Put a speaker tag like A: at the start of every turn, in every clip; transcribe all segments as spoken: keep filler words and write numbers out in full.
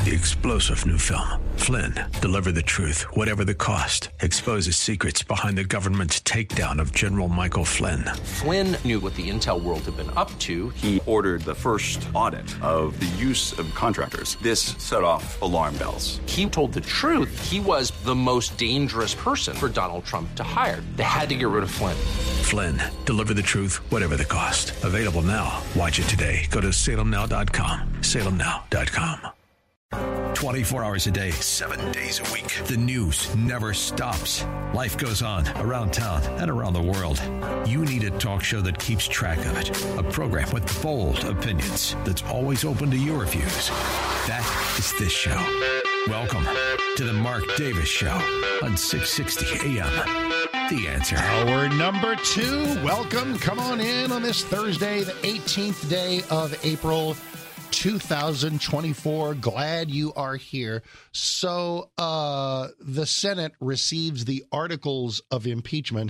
A: The explosive new film, Flynn, deliver the truth, whatever the cost, exposes secrets behind the government's takedown of General Michael Flynn.
B: Flynn knew what the intel world had been up to.
C: He ordered the first audit of the use of contractors. This set off alarm bells.
B: He told the truth. He was the most dangerous person for Donald Trump to hire. They had to get rid of Flynn.
A: Flynn, deliver the truth, whatever the cost. Available now. Watch it today. Go to salem now dot com. salem now dot com. twenty-four hours a day, seven days a week. The news never stops. Life goes on around town and around the world. You need a talk show that keeps track of it. A program with bold opinions that's always open to your views. That is this show. Welcome to the Mark Davis Show on six sixty A M. The Answer.
D: Hour number two. Welcome. Come on in on this Thursday, the eighteenth day of April, two thousand twenty-four. Glad you are here. So uh, the Senate receives the articles of impeachment.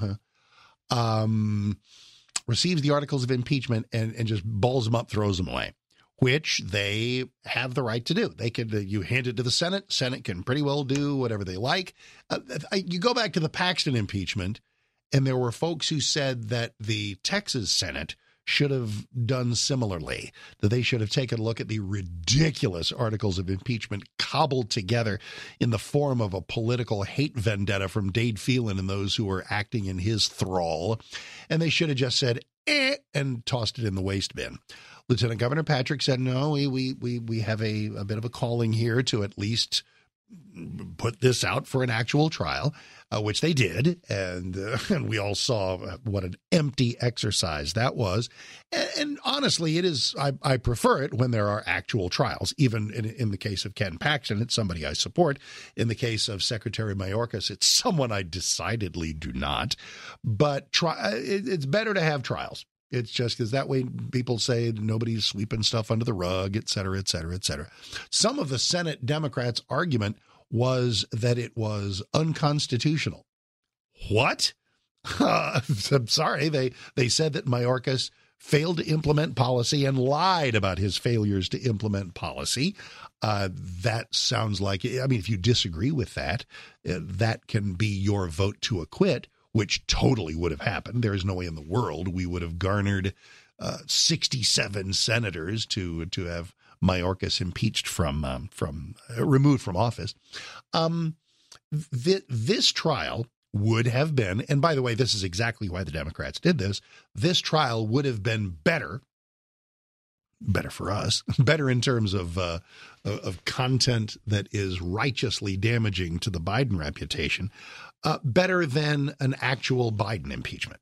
D: um, receives the articles of impeachment and, and just balls them up, throws them away, which they have the right to do. They could, uh, you hand it to the Senate. Senate can pretty well do whatever they like. Uh, you go back to the Paxton impeachment, and there were folks who said that the Texas Senate should have done similarly, that they should have taken a look at the ridiculous articles of impeachment cobbled together in the form of a political hate vendetta from Dade Phelan and those who were acting in his thrall. And they should have just said, eh, and tossed it in the waste bin. Lieutenant Governor Patrick said, no, we we we, we have a, a bit of a calling here to at least put this out for an actual trial, uh, which they did. And, uh, and we all saw what an empty exercise that was. And, and honestly, it is, I, I prefer it when there are actual trials. Even in, in the case of Ken Paxton, it's somebody I support. In the case of Secretary Mayorkas, it's someone I decidedly do not. But try, it, it's better to have trials. It's just because that way people say nobody's sweeping stuff under the rug, et cetera, et cetera, et cetera. Some of the Senate Democrats' argument was that it was unconstitutional. What? Uh, I'm sorry. They, they said that Mayorkas failed to implement policy and lied about his failures to implement policy. Uh, that sounds like, I mean, if you disagree with that, uh, that can be your vote to acquit, which totally would have happened. There is no way in the world we would have garnered uh, sixty-seven senators to to have Mayorkas impeached from um, from uh, removed from office. Um, th- this trial would have been, and by the way, this is exactly why the Democrats did this. This trial would have been better, better for us, better in terms of uh, of content that is righteously damaging to the Biden reputation. Uh, better than an actual Biden impeachment.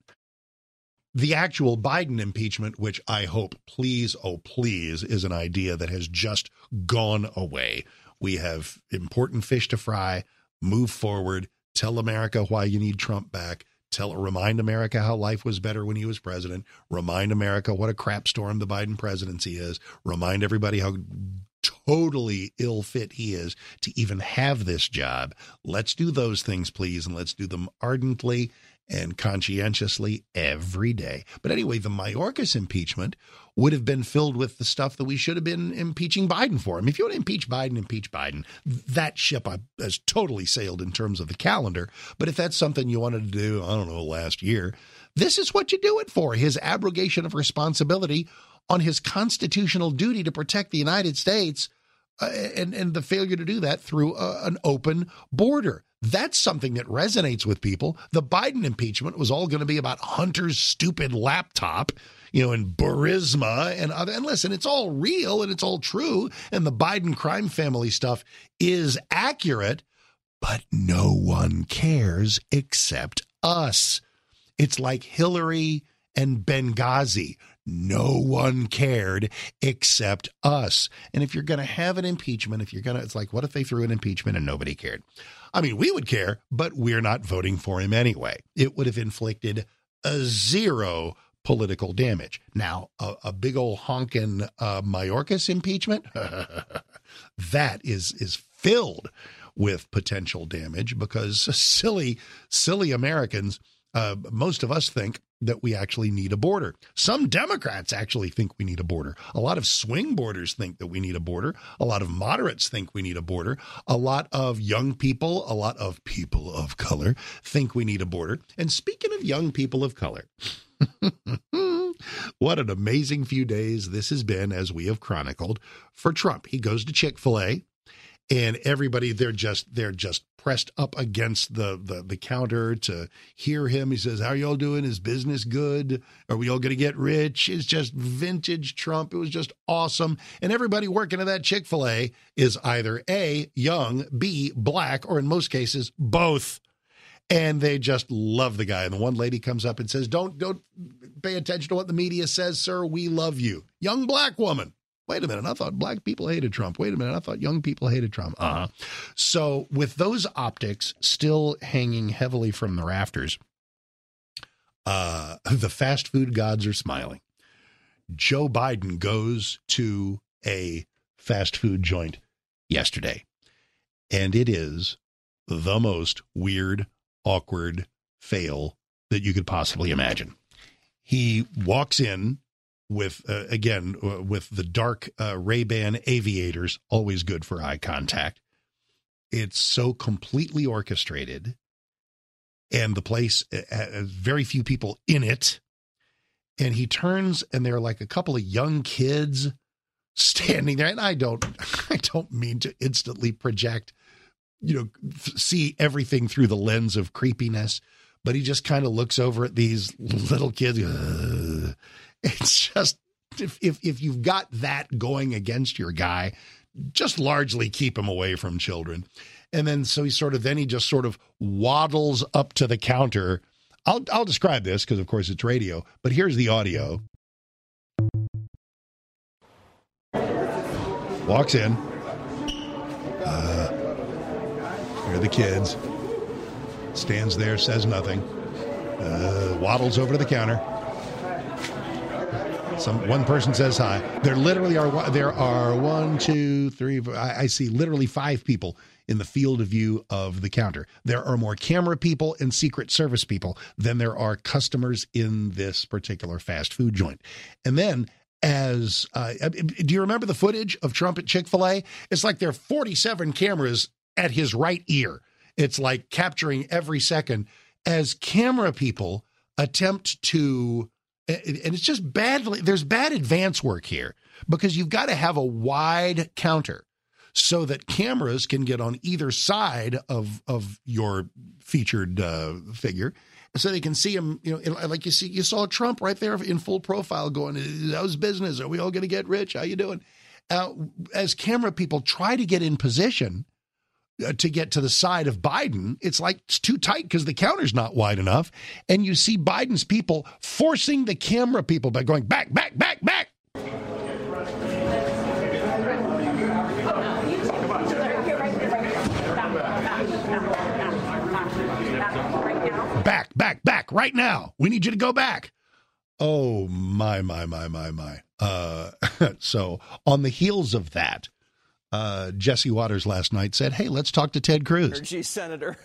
D: The actual Biden impeachment, which I hope, please, oh, please, is an idea that has just gone away. We have important fish to fry, move forward, tell America why you need Trump back, tell, remind America how life was better when he was president, remind America what a crap storm the Biden presidency is, remind everybody how totally ill fit he is to even have this job. Let's do those things, please, and let's do them ardently and conscientiously every day. But anyway, the Mayorkas impeachment would have been filled with the stuff that we should have been impeaching Biden for. I mean, if you want to impeach Biden, impeach Biden. That ship has totally sailed in terms of the calendar. But if that's something you wanted to do, I don't know, last year, this is what you do it for. His abrogation of responsibility on his constitutional duty to protect the United States uh, and, and the failure to do that through uh, an open border. That's something that resonates with people. The Biden impeachment was all going to be about Hunter's stupid laptop, you know, and Burisma and other. And listen, it's all real and it's all true. And the Biden crime family stuff is accurate, but no one cares except us. It's like Hillary and Benghazi. No one cared except us. And if you're going to have an impeachment, if you're going to, it's like, what if they threw an impeachment and nobody cared? I mean, we would care, but we're not voting for him anyway. It would have inflicted a zero political damage. Now, a, a big old honkin' uh, Mayorkas impeachment, that is is filled with potential damage because silly, silly Americans, uh, most of us think that we actually need a border. Some Democrats actually think we need a border. A lot of swing voters think that we need a border. A lot of moderates think we need a border. A lot of young people, a lot of people of color think we need a border. And speaking of young people of color, what an amazing few days this has been, as we have chronicled, for Trump. He goes to Chick-fil-A, and everybody, they're just they're just pressed up against the, the, the counter to hear him. He says, how are y'all doing? Is business good? Are we all going to get rich? It's just vintage Trump. It was just awesome. And everybody working at that Chick-fil-A is either A, young, B, black, or in most cases, both. And they just love the guy. And the one lady comes up and says, don't, don't pay attention to what the media says, sir. We love you. Young black woman. Wait a minute. I thought black people hated Trump. Wait a minute. I thought young people hated Trump. Uh-huh. So with those optics still hanging heavily from the rafters, uh, the fast food gods are smiling. Joe Biden goes to a fast food joint yesterday, and it is the most weird, awkward fail that you could possibly imagine. He walks in with, uh, again, uh, with the dark uh, Ray-Ban aviators, always good for eye contact. It's so completely orchestrated, and the place uh, has very few people in it. And he turns, and there are like a couple of young kids standing there. And I don't, I don't mean to instantly project, you know, see everything through the lens of creepiness, but he just kind of looks over at these little kids. Ugh. It's just, if, if if you've got that going against your guy, just largely keep him away from children. And then so he sort of, then he just sort of waddles up to the counter. I'll I'll describe this because, of course, it's radio, but here's the audio. Walks in. Uh, here are the kids. Stands there, says nothing. Uh, waddles over to the counter. Some one person says hi. There literally are there are one, two, three. I, I see literally five people in the field of view of the counter. There are more camera people and Secret Service people than there are customers in this particular fast food joint. And then, as uh, do you remember the footage of Trump at Chick-fil-A? It's like there are forty-seven cameras at his right ear. It's like capturing every second as camera people attempt to. And it's just badly, there's bad advance work here because you've got to have a wide counter so that cameras can get on either side of of your featured uh, figure, so they can see him. You know, like you see, you saw Trump right there in full profile going, "How's business? Are we all going to get rich? How you doing?" Uh, as camera people try to get in position uh, to get to the side of Biden, it's like it's too tight because the counter's not wide enough, and you see Biden's people forcing the camera people by going back, back, back, back. Back, back, back, right now. We need you to go back. Oh, my, my, my, my, my. Uh, so on the heels of that, uh, Jesse Waters last night said, hey, let's talk to Ted Cruz.
E: Energy Senator.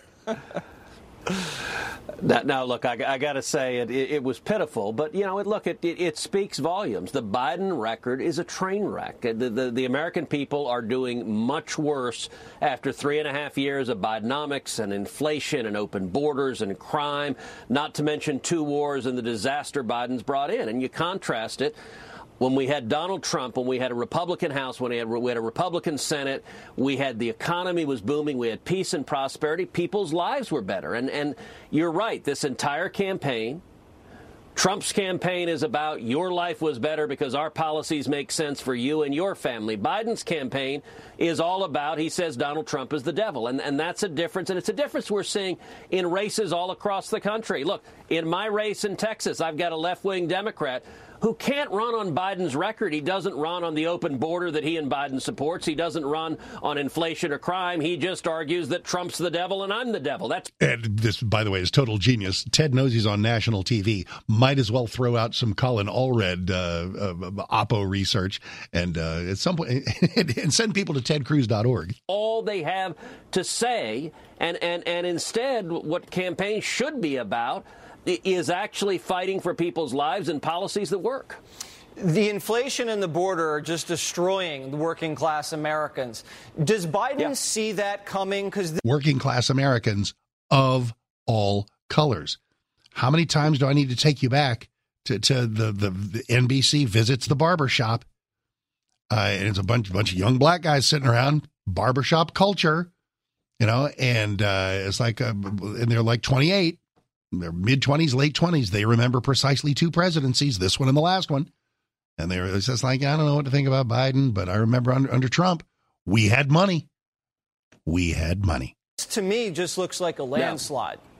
E: Now, now, look, I, I got to say it, it, it was pitiful, but, you know, it, look, it, it, it speaks volumes. The Biden record is a train wreck. The, the, the American people are doing much worse after three and a half years of Bidenomics and inflation and open borders and crime, not to mention two wars and the disaster Biden's brought in. And you contrast it. When we had Donald Trump, when we had a Republican House, when we had, we had a Republican Senate, we had the economy was booming, we had peace and prosperity, people's lives were better. And, and you're right, this entire campaign, Trump's campaign is about your life was better because our policies make sense for you and your family. Biden's campaign is all about, he says Donald Trump is the devil. And, and that's a difference. And it's a difference we're seeing in races all across the country. Look, in my race in Texas, I've got a left-wing Democrat who can't run on Biden's record. He doesn't run on the open border that he and Biden supports. He doesn't run on inflation or crime. He just argues that Trump's the devil and I'm the devil. That's
D: and this, by the way, is total genius. Ted knows he's on national T V. Might as well throw out some Colin Allred uh, uh, Oppo research and uh, at some point and send people to ted cruz dot org.
E: All they have to say, and, and, and instead what campaigns should be about, is actually fighting for people's lives and policies that work.
F: The inflation and the border are just destroying the working class Americans. Does Biden yeah. see that coming? Because th-
D: working class Americans of all colors. How many times do I need to take you back to, to the, the, the N B C visits the barbershop? Uh, and it's a bunch, bunch of young black guys sitting around, barbershop culture, you know, and uh, it's like, uh, and they're like twenty-eight, they're mid-twenties, late twenties. They remember precisely two presidencies, this one and the last one. And they were just like, I don't know what to think about Biden, but I remember under, under Trump, we had money. We had money.
F: To me, just looks like a landslide.
E: Yeah.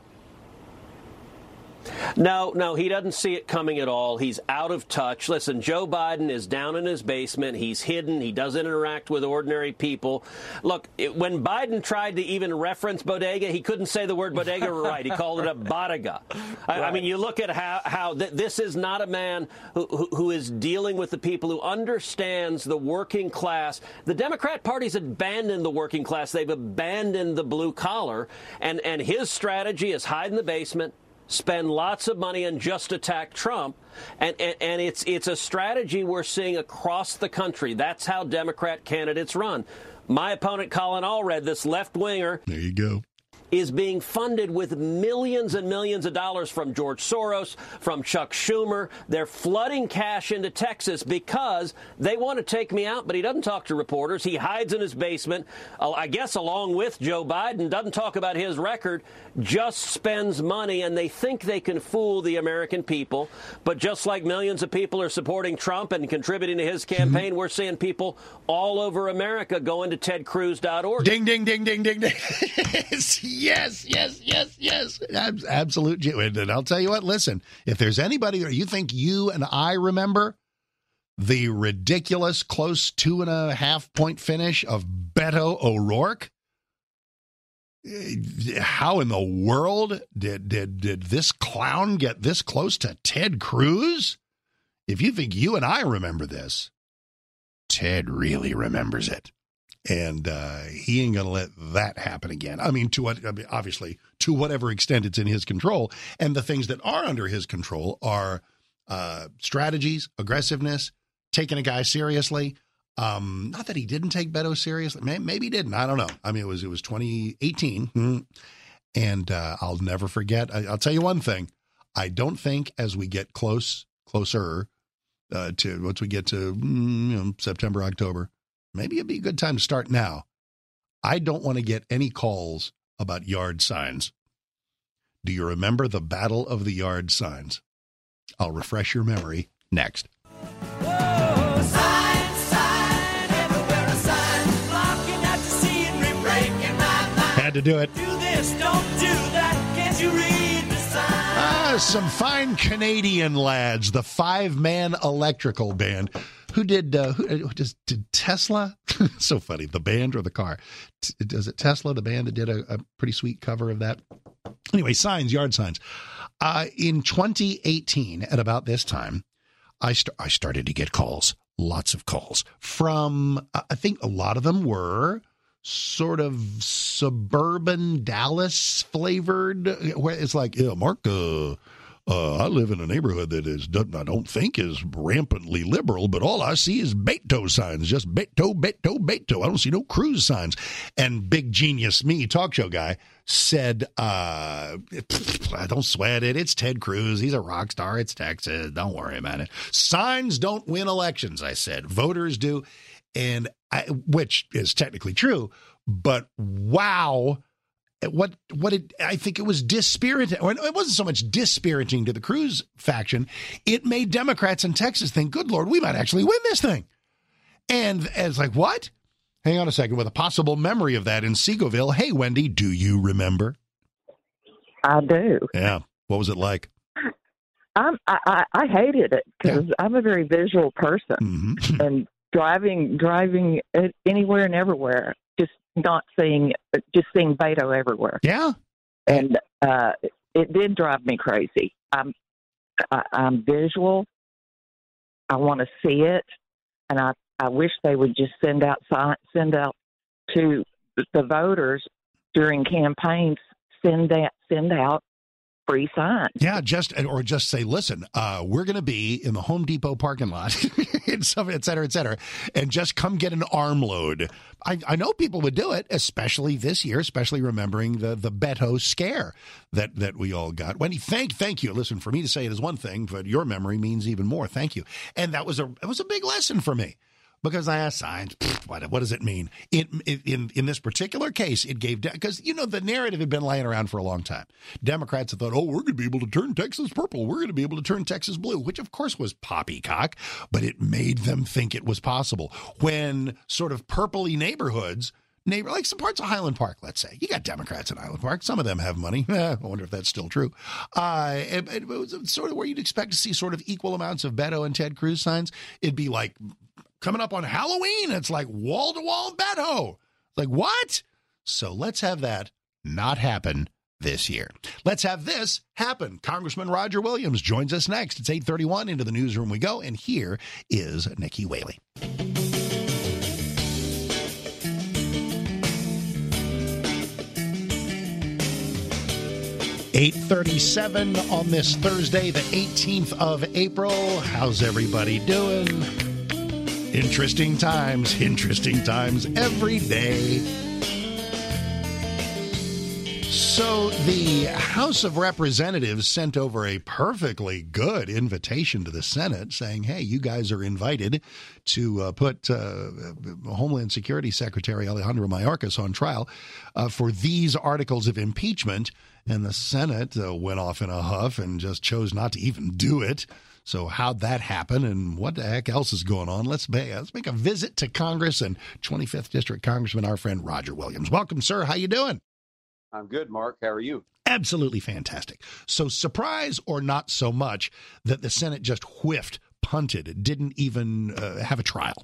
E: No, no, he doesn't see it coming at all. He's out of touch. Listen, Joe Biden is down in his basement. He's hidden. He doesn't interact with ordinary people. Look, it, when Biden tried to even reference bodega, he couldn't say the word bodega right. He called it a bodega. I, right. I mean, you look at how, how th- this is not a man who, who, who is dealing with the people, who understands the working class. The Democrat Party's abandoned the working class. They've abandoned the blue collar. And, and his strategy is hide in the basement, spend lots of money and just attack Trump. And, and, and it's it's a strategy we're seeing across the country. That's how Democrat candidates run. My opponent, Colin Allred, this left-winger.
D: There you go.
E: Is being funded with millions and millions of dollars from George Soros, from Chuck Schumer. They're flooding cash into Texas because they want to take me out, but he doesn't talk to reporters. He hides in his basement, I guess along with Joe Biden, doesn't talk about his record, just spends money, and they think they can fool the American people. But just like millions of people are supporting Trump and contributing to his campaign, mm-hmm. we're seeing people all over America going to ted cruz dot org.
D: Ding, ding, ding, ding, ding, ding. Yes, yes, yes, yes. Absolute. And I'll tell you what, listen, if there's anybody that you think you and I remember the ridiculous close two and a half point finish of Beto O'Rourke, how in the world did, did, did this clown get this close to Ted Cruz? If you think you and I remember this, Ted really remembers it. And uh, he ain't going to let that happen again. I mean, to what, I mean, obviously, to whatever extent it's in his control. And the things that are under his control are uh, strategies, aggressiveness, taking a guy seriously. Um, not that he didn't take Beto seriously. Maybe he didn't. I don't know. I mean, it was it was twenty eighteen. And uh, I'll never forget. I, I'll tell you one thing. I don't think as we get close, closer uh, to once we get to you know, September, October, maybe it'd be a good time to start now. I don't want to get any calls about yard signs. Do you remember the Battle of the Yard Signs? I'll refresh your memory next.
G: Whoa, sign, sign, everywhere a sign, blocking out to see it, re-breaking my mind.
D: Had to do it.
G: Do this, don't do that, can't you read the sign?
D: Ah, some fine Canadian lads, the five-man electrical band. Who did, uh, who does, did Tesla? So funny. The band or the car? T- does it Tesla, the band that did a, a pretty sweet cover of that? Anyway, signs, yard signs. Uh, in twenty eighteen, at about this time, I, st- I started to get calls, lots of calls from, uh, I think a lot of them were sort of suburban Dallas flavored, where it's like, yeah, Mark, uh, Uh, I live in a neighborhood that is, I don't think is rampantly liberal, but all I see is Beto signs, just Beto, Beto, Beto. I don't see no Cruz signs. And big genius me, talk show guy, said, uh, I don't sweat it. It's Ted Cruz. He's a rock star. It's Texas. Don't worry about it. Signs don't win elections, I said. Voters do. And I, which is technically true, but wow. What what it, I think it was dispiriting. It wasn't so much dispiriting to the Cruz faction. It made Democrats in Texas think, good Lord, we might actually win this thing. And, and it's like, what? Hang on a second. With a possible memory of that in Seagoville. Hey, Wendy, do you remember?
H: I do.
D: Yeah. What was it like?
H: I'm, I, I, I hated it because yeah. I'm a very visual person.
D: Mm-hmm.
H: And driving driving anywhere and everywhere, just not seeing, just seeing Beto everywhere.
D: Yeah.
H: And uh, it did drive me crazy. I'm, I, I'm visual. I want to see it. And I, I wish they would just send out, send out to the voters during campaigns, send that, send out free signs.
D: Yeah, just or just say, listen, uh, we're going to be in the Home Depot parking lot, et cetera, et cetera, et cetera, and just come get an armload. I, I know people would do it, especially this year, especially remembering the the Beto scare that that we all got. Wendy, thank thank you. Listen, for me to say it is one thing, but your memory means even more. Thank you. And that was a it was a big lesson for me. Because I asked signs, what, what does it mean? It, it, in in this particular case, it gave, because, you know, the narrative had been laying around for a long time. Democrats have thought, oh, we're going to be able to turn Texas purple. We're going to be able to turn Texas blue, which, of course, was poppycock, but it made them think it was possible. When sort of purpley neighborhoods, neighbor like some parts of Highland Park, let's say. You got Democrats in Highland Park. Some of them have money. Eh, I wonder if that's still true. Uh, it, it was sort of where you'd expect to see sort of equal amounts of Beto and Ted Cruz signs. It'd be like, coming up on Halloween, it's like wall-to-wall Beto. Like, what? So let's have that not happen this year. Let's have this happen. Congressman Roger Williams joins us next. It's eight thirty-one. Into the newsroom we go, and here is Nikki Whaley. eight thirty-seven on this Thursday, the eighteenth of April. How's everybody doing? Interesting times, interesting times every day. So the House of Representatives sent over a perfectly good invitation to the Senate saying, hey, you guys are invited to uh, put uh, Homeland Security Secretary Alejandro Mayorkas on trial uh, for these articles of impeachment. And the Senate uh, went off in a huff and just chose not to even do it. So how'd that happen, and what the heck else is going on? Let's make, let's make a visit to Congress and twenty-fifth District Congressman, our friend Roger Williams. Welcome, sir. How you doing?
I: I'm good, Mark. How are you?
D: Absolutely fantastic. So surprise or not so much that the Senate just whiffed, punted, didn't even uh, have a trial?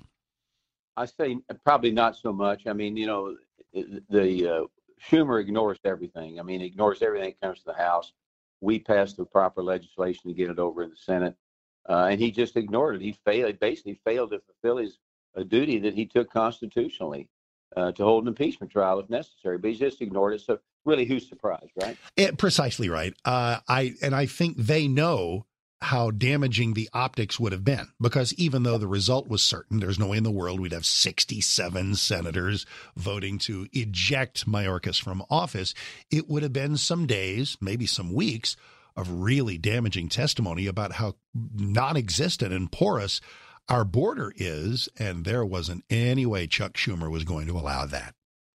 I: I say probably not so much. I mean, you know, the uh, Schumer ignores everything. I mean, ignores everything that comes to the House. We passed the proper legislation to get it over in the Senate. Uh, and he just ignored it. He failed. He basically failed to fulfill his uh, duty that he took constitutionally uh, to hold an impeachment trial if necessary. But he just ignored it. So really, who's surprised, right?
D: It, precisely right. Uh, I and I think they know how damaging the optics would have been, because even though the result was certain, there's no way in the world we'd have sixty-seven senators voting to eject Mayorkas from office. It would have been some days, maybe some weeks, of really damaging testimony about how non-existent and porous our border is, and there wasn't any way Chuck Schumer was going to allow that.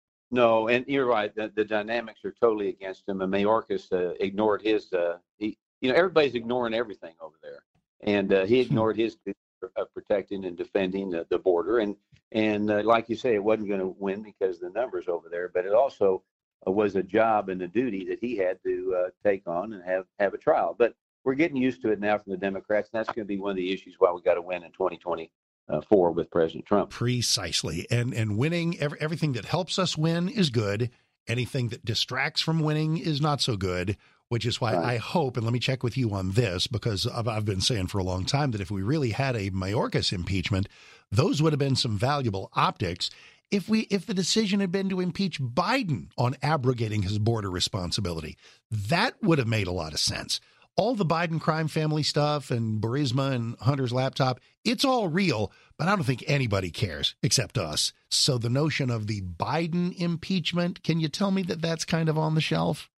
I: No, and you're right. The, the dynamics are totally against him, and Mayorkas uh, ignored his. Uh, he, you know, everybody's ignoring everything over there, and uh, he ignored his duty of protecting and defending the, the border. And and uh, like you say, it wasn't going to win because of the numbers over there, but it also uh, was a job and a duty that he had to uh, take on and have have a trial. But we're getting used to it now from the Democrats, and that's going to be one of the issues why we got to win in twenty twenty-four with President Trump.
D: Precisely. And and winning, every, everything that helps us win is good. Anything that distracts from winning is not so good, which is why right. I hope, and let me check with you on this, because I've, I've been saying for a long time that if we really had a Mayorkas impeachment, those would have been some valuable optics. If we if the decision had been to impeach Biden on abrogating his border responsibility, that would have made a lot of sense. All the Biden crime family stuff and Burisma and Hunter's laptop, it's all real, but I don't think anybody cares except us. So the notion of the Biden impeachment, can you tell me that that's kind of on the shelf?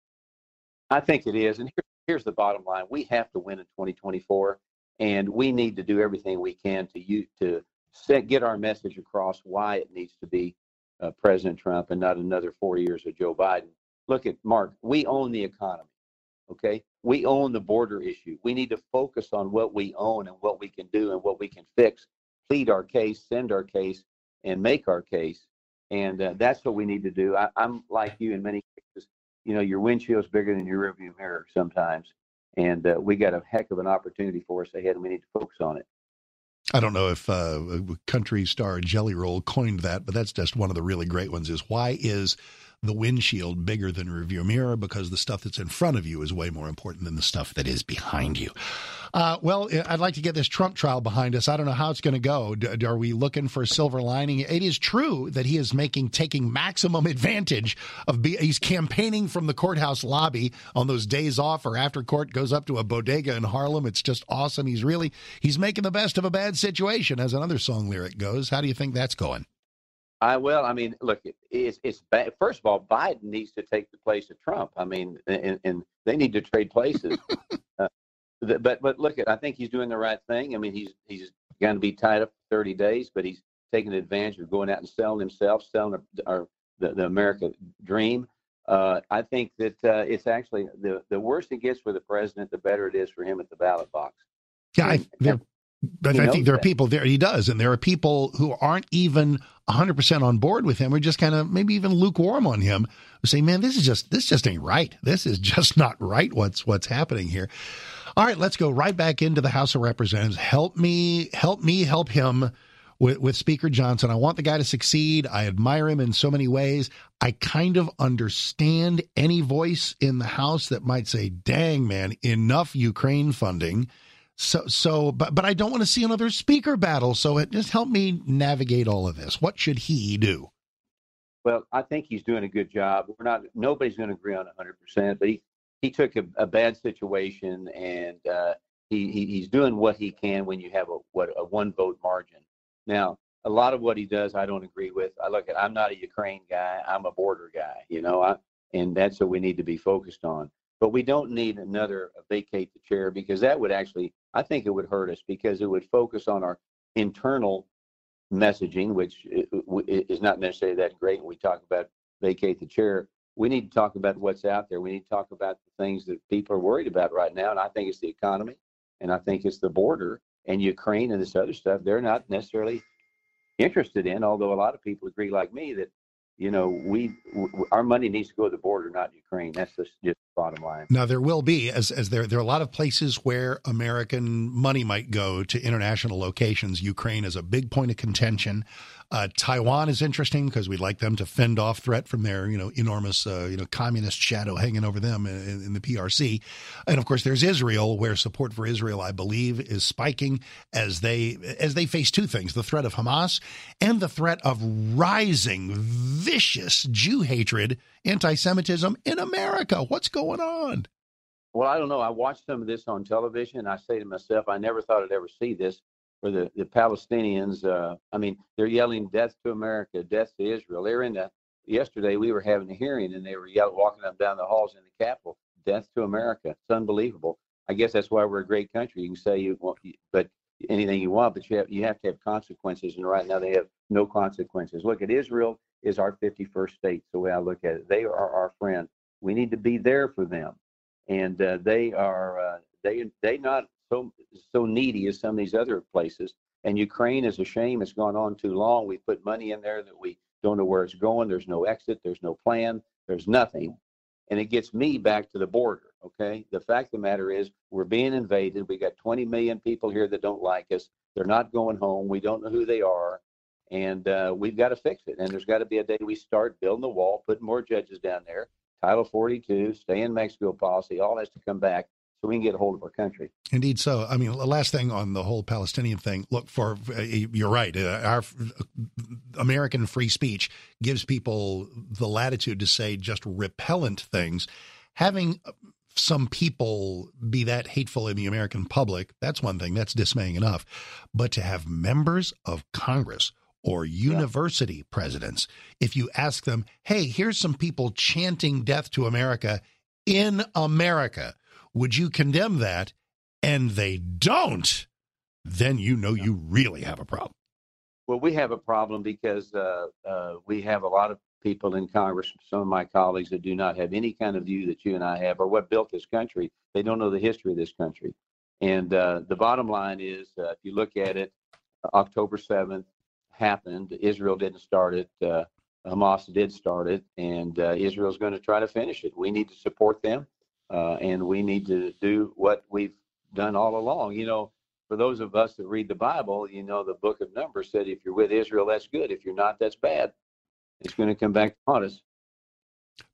I: I think it is. And here, here's the bottom line. We have to win in twenty twenty-four, and we need to do everything we can to use, to set, get our message across why it needs to be uh, President Trump and not another four years of Joe Biden. Look at Mark. We own the economy. Okay, we own the border issue. We need to focus on what we own and what we can do and what we can fix, plead our case, send our case, and make our case. And uh, that's what we need to do. I, I'm like you in many cases. You know, your windshield's bigger than your rearview mirror sometimes. And uh, we got a heck of an opportunity for us ahead, and we need to focus on it.
D: I don't know if uh, country star Jelly Roll coined that, but that's just one of the really great ones, is why is the windshield bigger than rearview mirror because the stuff that's in front of you is way more important than the stuff that is behind you. Uh, well, I'd like to get this Trump trial behind us. I don't know how it's going to go. D- are we looking for a silver lining? It is true that he is making taking maximum advantage of be, he's campaigning from the courthouse lobby on those days off or after court, goes up to a bodega in Harlem. It's just awesome. He's really he's making the best of a bad situation, as another song lyric goes. How do you think that's going?
I: I well, I mean, look, it, it's it's bad. First of all, Biden needs to take the place of Trump. I mean, and, and they need to trade places. uh, But but look, at I think he's doing the right thing. I mean, he's he's going to be tied up for thirty days, but he's taking advantage of going out and selling himself, selling our, our the, the America dream. Uh, I think that uh, it's actually the the worse it gets for the president, the better it is for him at the ballot box.
D: Yeah, I, there, but I think there
I: that.
D: are people there. He does, and there are people who aren't even one hundred percent on board with him, or just kind of maybe even lukewarm on him, who say, "Man, this is just this just ain't right. This is just not right. What's what's happening here?" All right, let's go right back into the House of Representatives. Help me, help me, help him with, with Speaker Johnson. I want the guy to succeed. I admire him in so many ways. I kind of understand any voice in the House that might say, dang, man, enough Ukraine funding. So, so, but, but I don't want to see another speaker battle. So it just help me navigate all of this. What should he do?
I: Well, I think he's doing a good job. We're not, nobody's going to agree on one hundred percent, but he, He took a, a bad situation, and uh, he, he he's doing what he can when you have a what a one vote margin. Now, a lot of what he does, I don't agree with. I look at I'm not a Ukraine guy. I'm a border guy. You know, I, and that's what we need to be focused on. But we don't need another vacate the chair, because that would actually, I think it would hurt us, because it would focus on our internal messaging, which is not necessarily that great when we talk about vacate the chair. We need to talk about what's out there. We need to talk about the things that people are worried about right now. And I think it's the economy, and I think it's the border and Ukraine and this other stuff. They're not necessarily interested in, although a lot of people agree like me that, you know, we w- our money needs to go to the border, not Ukraine. That's just, just the bottom line.
D: Now, there will be, as as there there are a lot of places where American money might go to international locations. Ukraine is a big point of contention. Uh, Taiwan is interesting because we'd like them to fend off threat from their, you know, enormous, uh, you know, communist shadow hanging over them in, in the P R C. And of course, there's Israel, where support for Israel, I believe, is spiking as they as they face two things: the threat of Hamas and the threat of rising vicious Jew hatred, anti-Semitism in America. What's going on?
I: Well, I don't know. I watched some of this on television, and I say to myself, I never thought I'd ever see this. Where the, the Palestinians, uh, I mean, they're yelling death to America, death to Israel. They're in the, yesterday we were having a hearing, and they were yelling, walking up down the halls in the Capitol, death to America. It's unbelievable. I guess that's why we're a great country. You can say you want, but anything you want, but you have, you have to have consequences. And right now they have no consequences. Look at Israel is our fifty-first state. It's the way I look at it. They are our friend. We need to be there for them. And uh, they are, uh, they, they not, so so needy as some of these other places. And Ukraine is a shame. It's gone on too long. We put money in there that we don't know where it's going. There's no exit. There's no plan. There's nothing. And it gets me back to the border, okay? The fact of the matter is we're being invaded. We got twenty million people here that don't like us. They're not going home. We don't know who they are. And uh, we've got to fix it. And there's got to be a day we start building the wall, putting more judges down there, Title forty-two, stay in Mexico policy, all has to come back, so we can get a hold of our country.
D: Indeed so. I mean, the last thing on the whole Palestinian thing, look, for uh, you're right. Uh, our uh, American free speech gives people the latitude to say just repellent things. Having some people be that hateful in the American public, that's one thing. That's dismaying enough. But to have members of Congress or university yeah. presidents, if you ask them, hey, here's some people chanting death to America in America, would you condemn that? And they don't, then you know you really have a problem.
I: Well, we have a problem because uh, uh, we have a lot of people in Congress, some of my colleagues, that do not have any kind of view that you and I have, or what built this country. They don't know the history of this country. And uh, the bottom line is, uh, if you look at it, October seventh happened. Israel didn't start it. Uh, Hamas did start it, and uh, Israel's going to try to finish it. We need to support them. Uh, and we need to do what we've done all along. You know, for those of us that read the Bible, you know, the book of Numbers said, if you're with Israel, that's good. If you're not, that's bad. It's going to come back to haunt us.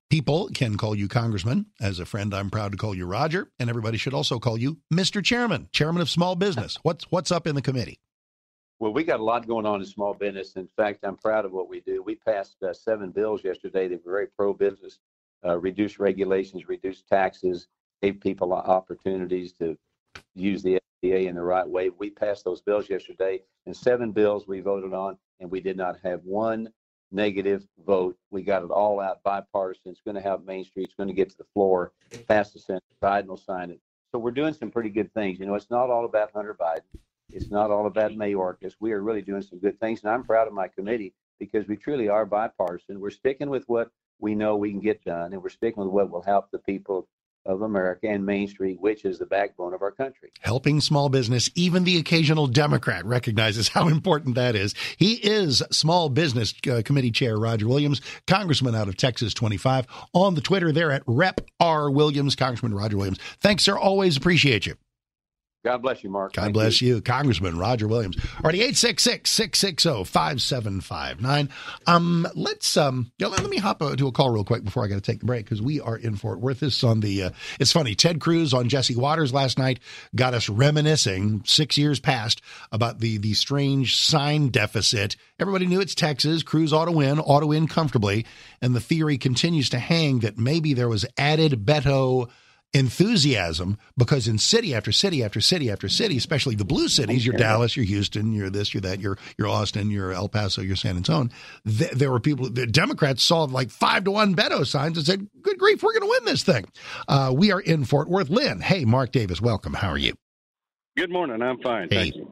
D: People can call you Congressman. As a friend, I'm proud to call you Roger, and everybody should also call you Mister Chairman, Chairman of Small Business. What's what's up in the committee?
I: Well, we got a lot going on in small business. In fact, I'm proud of what we do. We passed uh, seven bills yesterday that were very pro-business, uh, reduced regulations, reduced taxes, gave people opportunities to use the F D A in the right way. We passed those bills yesterday, and seven bills we voted on, and we did not have one negative vote. We got it all out bipartisan. It's going to have Main Street. It's going to get to the floor, pass the Senate. Biden will sign it. So we're doing some pretty good things. You know, it's not all about Hunter Biden. It's not all about Mayorkas. We are really doing some good things, and I'm proud of my committee because we truly are bipartisan. We're sticking with what we know we can get done, and we're sticking with what will help the people of America and Main Street, which is the backbone of our country.
D: Helping small business, even the occasional Democrat recognizes how important that is. He is Small Business uh, Committee Chair Roger Williams, Congressman out of Texas twenty-five. On the Twitter, they're at Rep R Williams, Congressman Roger Williams. Thanks, sir. Always appreciate you.
I: God bless you, Mark.
D: God
I: Thank
D: bless you.
I: you.
D: Congressman Roger Williams. Alrighty, eight six six, six six zero, five seven five nine. Um, let's, um, yeah, let, let me hop uh, to a call real quick before I got to take the break because we are in Fort Worth. This is on the, uh, it's funny, Ted Cruz on Jesse Waters last night got us reminiscing six years past about the, the strange sign deficit. Everybody knew it's Texas. Cruz ought to win, ought to win comfortably. And the theory continues to hang that maybe there was added Beto enthusiasm because in city after city after city after city, especially the blue cities, you're Dallas, you're Houston, you're this, you're that, you're you're Austin, you're El Paso, you're San Antonio. Th- there were people, the Democrats saw like five to one Beto signs and said, good grief, we're going to win this thing. Uh, we are in Fort Worth. Lynn, hey, Mark Davis, welcome. How are you?
J: Good morning. I'm fine.
D: Hey.
J: Thank you.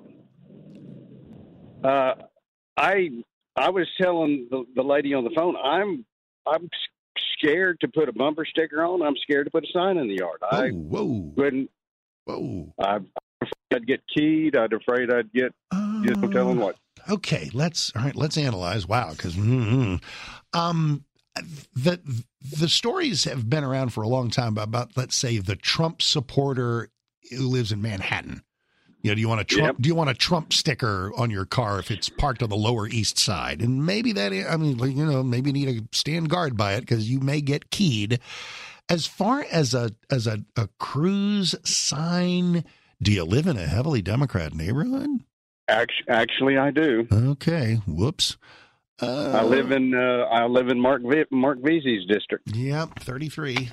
J: Uh, I I was telling the, the lady on the phone, I'm I'm scared to put a bumper sticker on. I'm scared to put a sign in the yard.
D: Whoa,
J: I
D: whoa,
J: couldn't.
D: whoa.
J: I'm afraid I'd get keyed. I'm afraid I'd get.
D: Uh,
J: Just no telling what.
D: Okay, let's all right. Let's analyze. Wow, because mm, um, the the stories have been around for a long time about, about let's say the Trump supporter who lives in Manhattan. You know, do you want a Trump?
J: Yep.
D: Do you want a Trump sticker on your car if it's parked on the Lower East Side? And maybe that, I mean, you know, maybe you need to stand guard by it because you may get keyed. As far as a as a, a Cruz sign, do you live in a heavily Democrat neighborhood?
J: Actually, actually I do.
D: Okay. Whoops. Uh,
J: I live in uh, I live in Mark v- Mark Veazey's district.
D: Yep, thirty-three.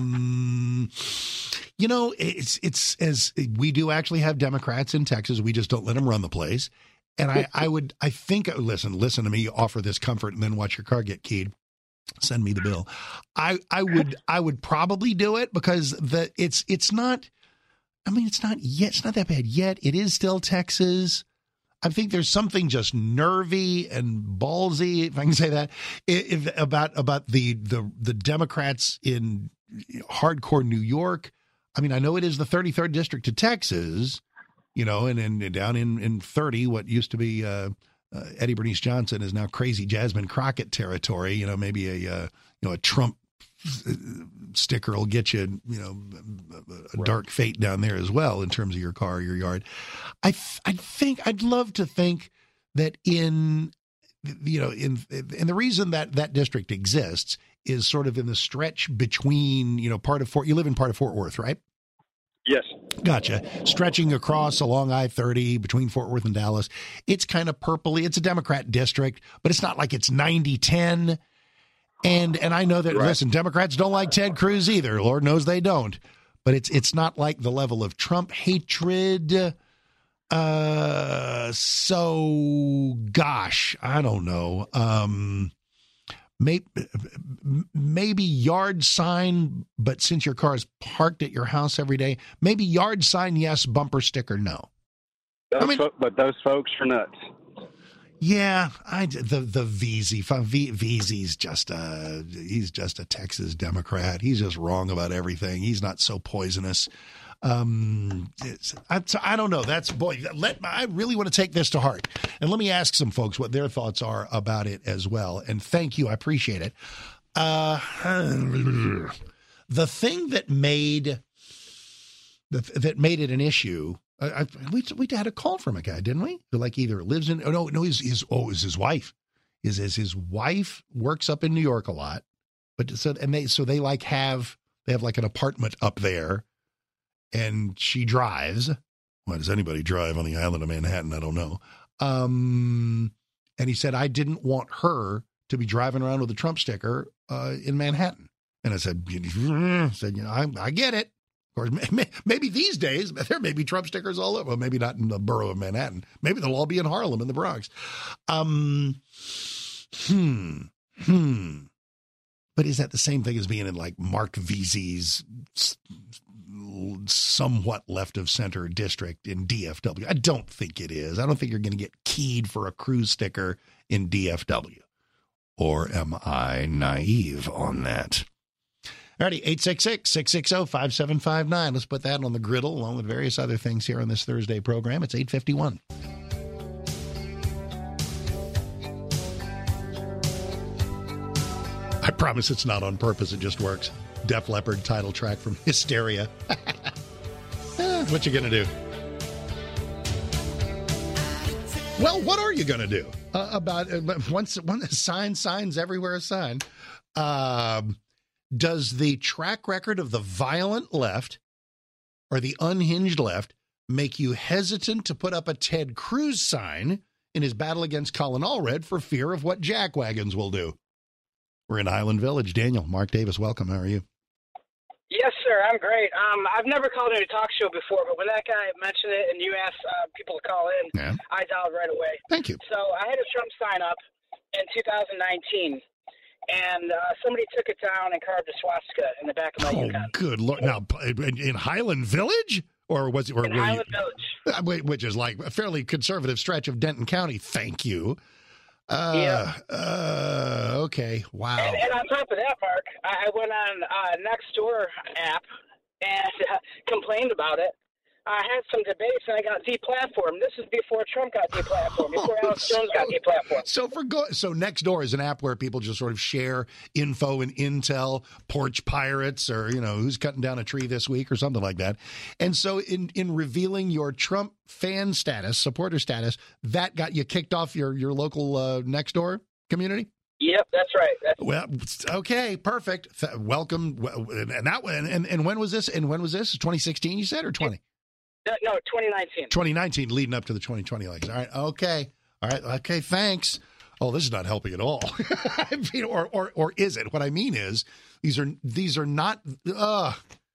D: Um, you know, it's it's as we do actually have Democrats in Texas. We just don't let them run the place. And I, I would, I think, listen, listen to me offer this comfort and then watch your car get keyed. Send me the bill. I, I would, I would probably do it because the it's it's not. I mean, it's not yet. It's not that bad yet. It is still Texas. I think there's something just nervy and ballsy, if I can say that, if, about about the the the Democrats in hardcore New York. I mean, I know it is the thirty-third district of Texas, you know, and, and down in, in thirty, what used to be uh, uh, Eddie Bernice Johnson is now crazy Jasmine Crockett territory. You know, maybe a uh, you know a Trump sticker will get you, you know, a right. dark fate down there as well in terms of your car or your yard. I th- I think I'd love to think that in, you know, in, and the reason that that district exists is sort of in the stretch between, you know, part of Fort, you live in part of Fort Worth, right?
J: Yes.
D: Gotcha. Stretching across along I thirty between Fort Worth and Dallas. It's kind of purpley. It's a Democrat district, but it's not like it's ninety ten. And and I know that, right. listen, Democrats don't like Ted Cruz either. Lord knows they don't. But it's it's not like the level of Trump hatred. Uh, so, gosh, I don't know. Um, maybe, maybe yard sign, but since your car is parked at your house every day, maybe yard sign, yes, bumper sticker, no.
J: Those
D: I mean,
J: fo- but those folks are nuts.
D: Yeah, I the the Veazey Veazey's just a he's just a Texas Democrat. He's just wrong about everything. He's not so poisonous. Um, it's, I, I don't know. That's boy. Let I really want to take this to heart, and let me ask some folks what their thoughts are about it as well. And thank you, I appreciate it. Uh, the thing that made the, that made it an issue. I, I, we we had a call from a guy, didn't we? Who like either lives in, oh, no, no, his, his, oh, it was his wife. Is is his wife works up in New York a lot, But so and they so they like have they have like an apartment up there, and she drives. Why does anybody drive on the island of Manhattan? I don't know. Um, and he said, I didn't want her to be driving around with a Trump sticker uh, in Manhattan. And I said, I said, you know, I, I get it. Of course, may, maybe these days there may be Trump stickers all over. Well, maybe not in the borough of Manhattan. Maybe they'll all be in Harlem in the Bronx. Um, hmm, hmm. But is that the same thing as being in like Mark Veazey's somewhat left of center district in D F W? I don't think it is. I don't think you're going to get keyed for a Cruz sticker in D F W. Or am I naive on that? Alrighty, eight six six, six six zero, five seven five nine. Let's put that on the griddle along with various other things here on this Thursday program. It's eight fifty-one. I promise it's not on purpose. It just works. Def Leppard title track from Hysteria. eh, what you going to do? Well, what are you going to do uh, about uh, once one sign signs everywhere a sign? Um, does the track record of the violent left or the unhinged left make you hesitant to put up a Ted Cruz sign in his battle against Colin Allred for fear of what jackwagons will do? We're in Highland Village. Daniel, Mark Davis, welcome. How are you?
K: Yes, sir. I'm great. Um, I've never called in a talk show before, but when that guy mentioned it and you asked uh, people to call in,
D: yeah.
K: I dialed right away.
D: Thank you.
K: So I had a Trump sign up in two thousand nineteen, and uh, somebody took it down and carved a swastika in the back of my
D: Oh,
K: Yukon.
D: good Lord. Now, in Highland Village? Or was it? Or
K: in
D: were
K: Highland
D: you,
K: Village.
D: Which is like a fairly conservative stretch of Denton County. Thank you. Uh,
K: yeah.
D: Uh, okay. Wow.
K: And, and on top of that, Mark, I I went on uh, Nextdoor app and uh, complained about it. I had some debates and I got deplatformed. This is before Trump got deplatformed, before
D: Oh,
K: Alex
D: so,
K: Jones got deplatformed.
D: So for go, so Nextdoor is an app where people just sort of share info and intel, porch pirates, or you know who's cutting down a tree this week or something like that. And so in in revealing your Trump fan status, supporter status, that got you kicked off your your local uh, Nextdoor community.
K: Yep, that's right. That's
D: Well, okay, perfect. Th- welcome. And that and and when was this? And when was this? twenty sixteen, you said, or twenty?
K: No, twenty nineteen.
D: twenty nineteen, leading up to the twenty twenty elections. All right, okay. All right, okay, thanks. Oh, this is not helping at all. I mean, or, or, or is it? What I mean is, these are these are not, uh,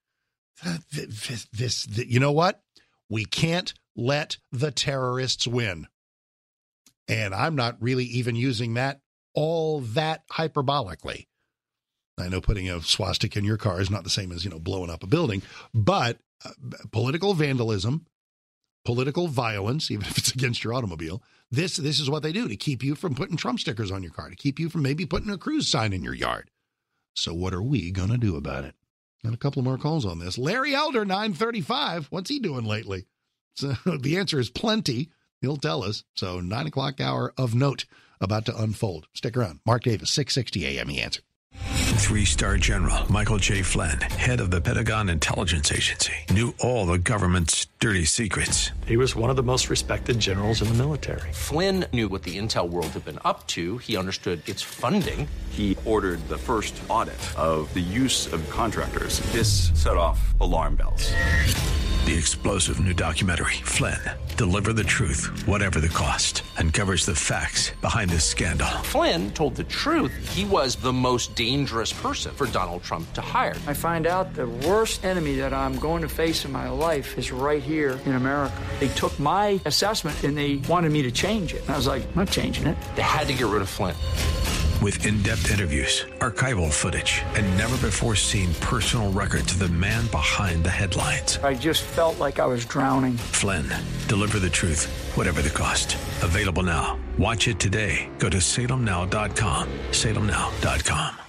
D: this, this, this, you know what? We can't let the terrorists win. And I'm not really even using that all that hyperbolically. I know putting a swastika in your car is not the same as, you know, blowing up a building, but uh, political vandalism, political violence, even if it's against your automobile, this this is what they do to keep you from putting Trump stickers on your car, to keep you from maybe putting a Cruz sign in your yard. So what are we going to do about it? Got a couple more calls on this. Larry Elder, nine thirty-five. What's he doing lately? So the answer is plenty. He'll tell us. So nine o'clock hour of note about to unfold. Stick around. Mark Davis, six sixty A M, The Answer.
A: Three-star General Michael J. Flynn, head of the Pentagon Intelligence Agency, knew all the government's dirty secrets.
L: He was one of the most respected generals in the military.
B: Flynn knew what the intel world had been up to. He understood its funding.
C: He ordered the first audit of the use of contractors. This set off alarm bells.
A: The explosive new documentary, Flynn, Deliver the Truth, Whatever the Cost, uncovers the facts behind this scandal.
B: Flynn told the truth. He was the most dangerous person for Donald Trump to hire.
M: I find out the worst enemy that I'm going to face in my life is right here in America. They took my assessment and they wanted me to change it. And I was like, I'm not changing it.
B: They had to get rid of Flynn.
A: With in-depth interviews, archival footage, and never-before-seen personal records of the man behind the headlines.
M: I just felt like I was drowning.
A: Flynn, Deliver the Truth, Whatever the Cost. Available now. Watch it today. Go to Salem Now dot com. Salem Now dot com.